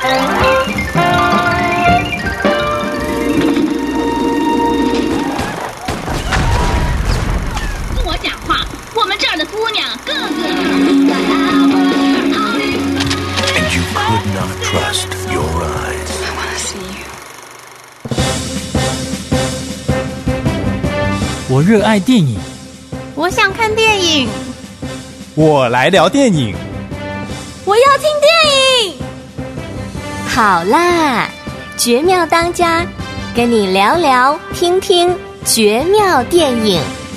跟我讲话，我们这儿的姑娘个个。 And you could not trust your eyes. I want to see you. 我热爱电影， 我想看电影， 我来聊电影， 我要听电影。 好啦，绝妙当家，跟你聊聊听听绝妙电影。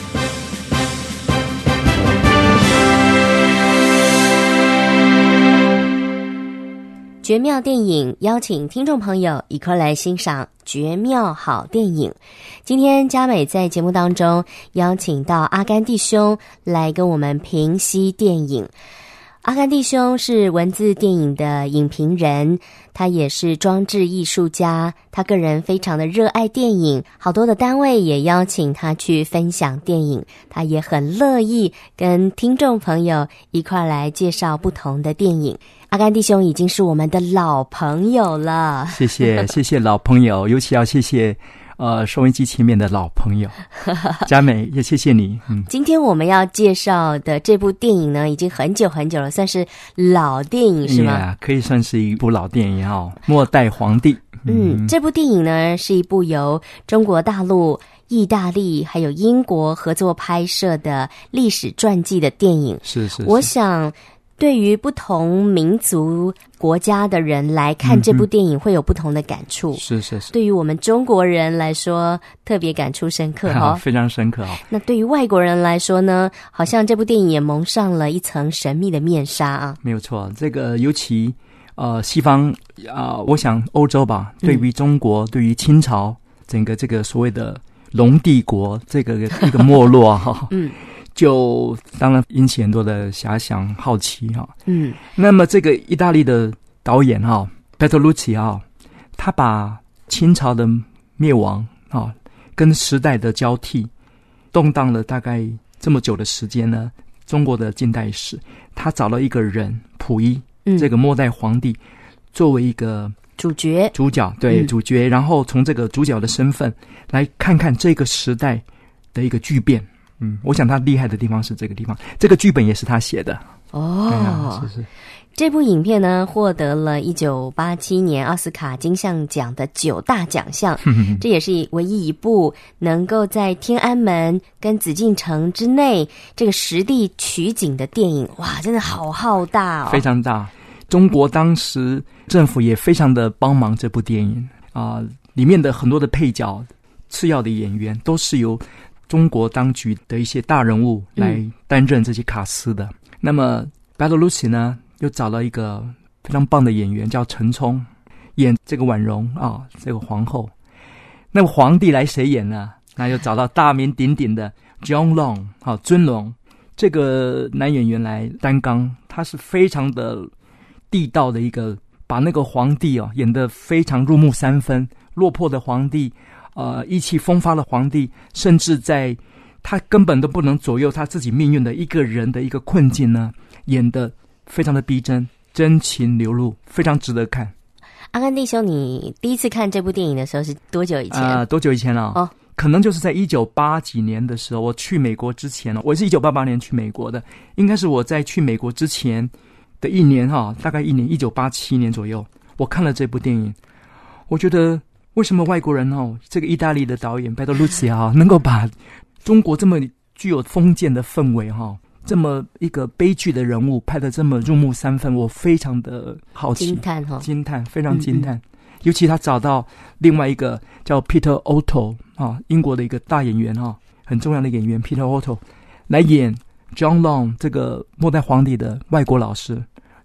绝妙电影邀请听众朋友一块来欣赏绝妙好电影。今天嘉美在节目当中邀请到阿甘弟兄来跟我们评析电影。阿甘弟兄是文字电影的影评人，他也是装置艺术家，他个人非常的热爱电影，好多的单位也邀请他去分享电影，他也很乐意跟听众朋友一块来介绍不同的电影。阿甘弟兄已经是我们的老朋友了， 谢谢谢谢老朋友，尤其要谢谢收音机前面的老朋友嘉美，也谢谢你。 今天我们要介绍的这部电影呢，已经很久很久了，算是老电影是吗？ 可以算是一部老电影哦，《末代皇帝》。 这部电影呢是一部由中国大陆、意大利还有英国合作拍摄的历史传记的电影。 是， 我想对于不同民族国家的人来看这部电影会有不同的感触。 是。 对于我们中国人来说特别感触深刻非常深刻那对于外国人来说呢，好像这部电影也蒙上了一层神秘的面纱啊。 没有错，这个尤其西方我想欧洲吧，对于中国对于清朝整个这个所谓的龙帝国这个一个没落就当然引起很多的遐想好奇那么这个意大利的导演Bertolucci他把清朝的灭亡跟时代的交替动荡了大概这么久的时间呢，中国的近代史，他找了一个人溥仪这个末代皇帝作为一个主角，主角，然后从这个主角的身份来看看这个时代的一个巨变。我想他厉害的地方是这个地方，这个剧本也是他写的是。 这部影片呢获得了1987年奥斯卡金像奖的9大奖项这也是唯一一部能够在天安门跟紫禁城之内这个实地取景的电影。哇，真的好浩大非常大。中国当时政府也非常的帮忙这部电影里面的很多的配角次要的演员都是由中国当局的一些大人物来担任这些卡司的。那么 Bertolucci 呢又找了一个非常棒的演员叫陈冲演这个婉容这个皇后。那么皇帝来谁演呢？那就找到大名鼎鼎的 John Long 尊龙这个男演员来担纲，他是非常的地道的一个，把那个皇帝演得非常入木三分，落魄的皇帝意气风发的皇帝，甚至在他根本都不能左右他自己命运的一个人的一个困境呢，演得非常的逼真，真情流露，非常值得看。 阿甘弟兄，你第一次看这部电影的时候是多久以前？ 多久以前了？可能就是在1980几年的时候，我去美国之前我是1988年去美国的，应该是我在去美国之前的一年大概一年，1987年左右，我看了这部电影。我觉得为什么外国人这个意大利的导演 Bertolucci 能够把中国这么具有封建的氛围这么一个悲剧的人物拍得这么入木三分，我非常的好奇，惊叹，非常惊叹。尤其他找到另外一个叫 Peter O'Toole 英国的一个大演员很重要的演员 Peter O'Toole 来演 John Long 这个末代皇帝的外国老师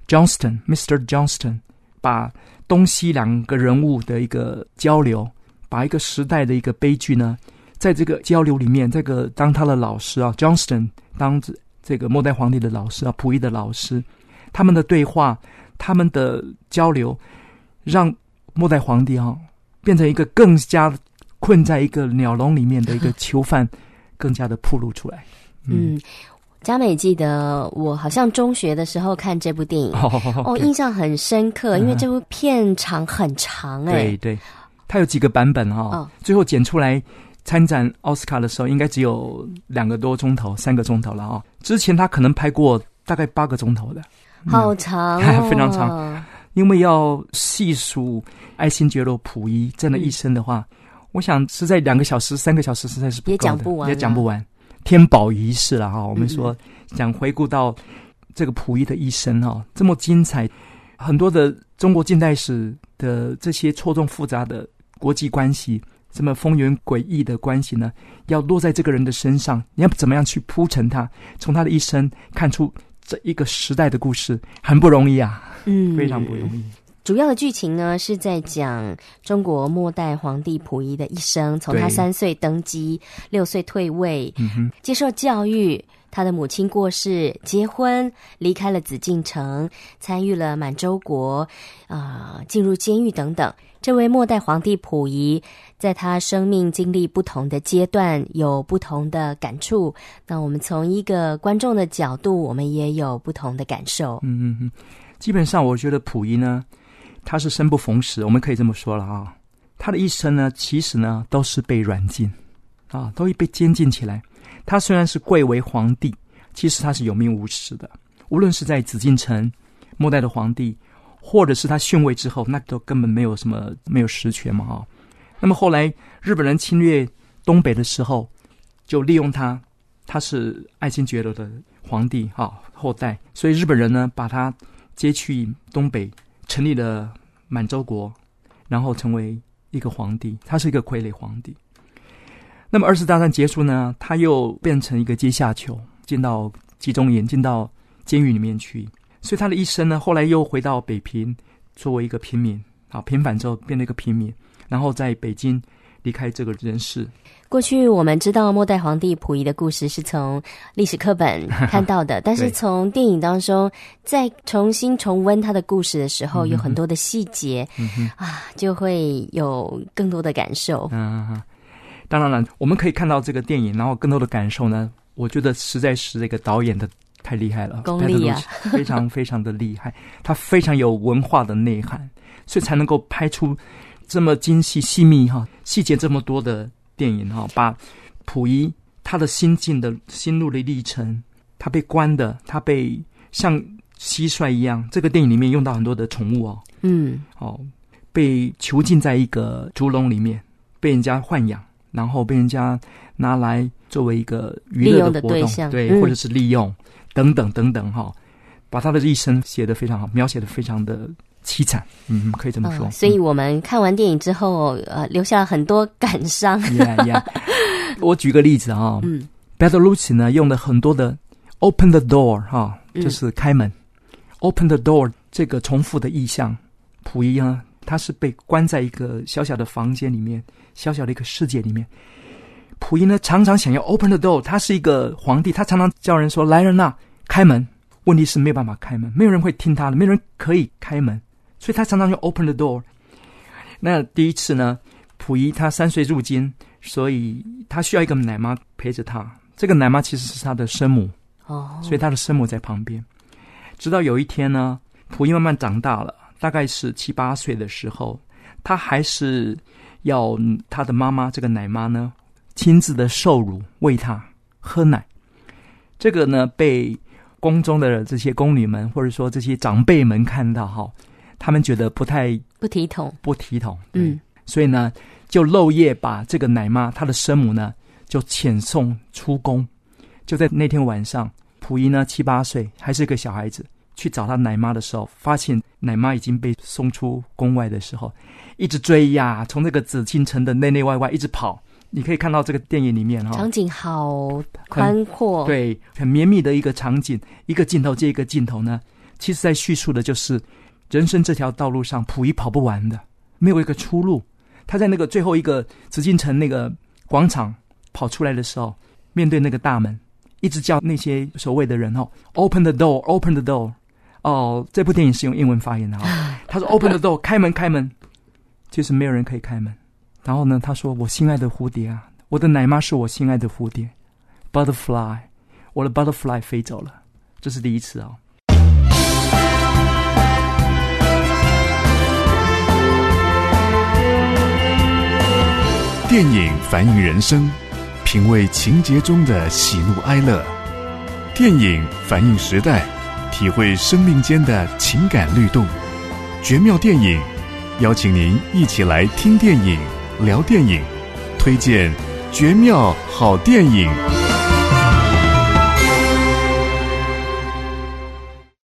Mr. Johnston， 把东西两个人物的一个交流，把一个时代的一个悲剧呢，在这个交流里面，这个当他的老师Johnston 当这个末代皇帝的老师溥仪的老师，他们的对话，他们的交流，让末代皇帝变成一个更加困在一个鸟笼里面的一个囚犯，更加的暴露出来。 佳美记得我好像中学的时候看这部电影，印象很深刻，因为这部片长很长对对，它有几个版本最后剪出来参展奥斯卡的时候，应该只有2个多钟头、3个钟头了之前他可能拍过大概8个钟头的， 好长非常长。因为要细数爱新觉罗·溥仪真的一生的话，我想是在2个小时、3个小时实在是不够的，也讲不完。天宝仪式了我们说讲回顾到这个溥仪的一生这么精彩，很多的中国近代史的这些错综复杂的国际关系，这么风云诡异的关系呢，要落在这个人的身上，你要怎么样去铺陈他，从他的一生看出这一个时代的故事，很不容易啊，非常不容易。 主要的剧情呢是在讲中国末代皇帝溥仪的一生，从他3岁登基，6岁退位，接受教育，他的母亲过世，结婚，离开了紫禁城，参与了满洲国，进入监狱等等。这位末代皇帝溥仪在他生命经历不同的阶段有不同的感触，那我们从一个观众的角度，我们也有不同的感受。 基本上我觉得溥仪呢，他是生不逢时，我们可以这么说了他的一生呢，其实呢都是被软禁都被监禁起来。他虽然是贵为皇帝，其实他是有名无实的，无论是在紫禁城末代的皇帝，或者是他逊位之后，那都根本没有实权嘛那么后来日本人侵略东北的时候，就利用他是爱新觉罗的皇帝后代，所以日本人呢把他接去东北，成立了满洲国，然后成为一个皇帝，他是一个傀儡皇帝。那么2次大战结束呢，他又变成一个阶下囚，进到集中营，进到监狱里面去。所以他的一生呢，后来又回到北平，作为一个平民平反之后变成一个平民，然后在北京离开这个人世。 过去我们知道末代皇帝溥仪的故事是从历史课本看到的，但是从电影当中再重新重温他的故事的时候，有很多的细节就会有更多的感受。 当然了，我们可以看到这个电影，然后更多的感受呢，我觉得实在是这个导演的太厉害了， 功力非常非常的厉害，他非常有文化的内涵，所以才能够拍出这么精细细密细节这么多的电影把溥仪他的心路的历程，他被关的，他被像蟋蟀一样，这个电影里面用到很多的宠物被囚禁在一个猪笼里面，被人家豢养，然后被人家拿来作为一个娱乐的活动， 对象， 或者是利用等等等等把他的一生写得非常好，描写得非常的凄惨，可以这么说。 所以我们看完电影之后，留下了很多感伤。 我举个例子Bertolucci 呢用了很多的 open the door 就是开门，open the door 这个重复的意象。溥仪呢，他是被关在一个小小的房间里面，小小的一个世界里面。溥仪呢常常想要 open the door， 他是一个皇帝，他常常叫人说来人啊，开门。问题是没有办法开门，没有人会听他的，没有人可以开门，所以他常常用 open the door。 那第一次呢，溥仪他3岁入京，所以他需要一个奶妈陪着他，这个奶妈其实是他的生母所以他的生母在旁边。直到有一天呢，溥仪慢慢长大了，大概是7、8岁的时候，他还是要他的妈妈这个奶妈呢亲自的受乳，喂他喝奶。这个呢被宫中的这些宫女们或者说这些长辈们看到他们觉得不体统所以呢就漏夜把这个奶妈她的生母呢就遣送出宫。就在那天晚上，溥仪呢7、8岁还是个小孩子，去找他奶妈的时候，发现奶妈已经被送出宫外的时候，一直追呀，从这个紫禁城的内内外外一直跑。你可以看到这个电影里面场景好宽阔， 对，很绵密的一个场景，一个镜头接一个镜头呢，其实在叙述的就是人生这条道路上溥仪跑不完的，没有一个出路。他在那个最后一个紫禁城那个广场跑出来的时候，面对那个大门，一直叫那些所谓的人open the door open the door。 这部电影是用英文发言的他说 open the door 开门开门，其实没有人可以开门。然后呢他说，我心爱的蝴蝶啊，我的奶妈是我心爱的蝴蝶 butterfly， 我的 butterfly 飞走了，这是第一次哦。 电影反映人生，品味情节中的喜怒哀乐；电影反映时代，体会生命间的情感律动。绝妙电影，邀请您一起来听电影、聊电影，推荐绝妙好电影。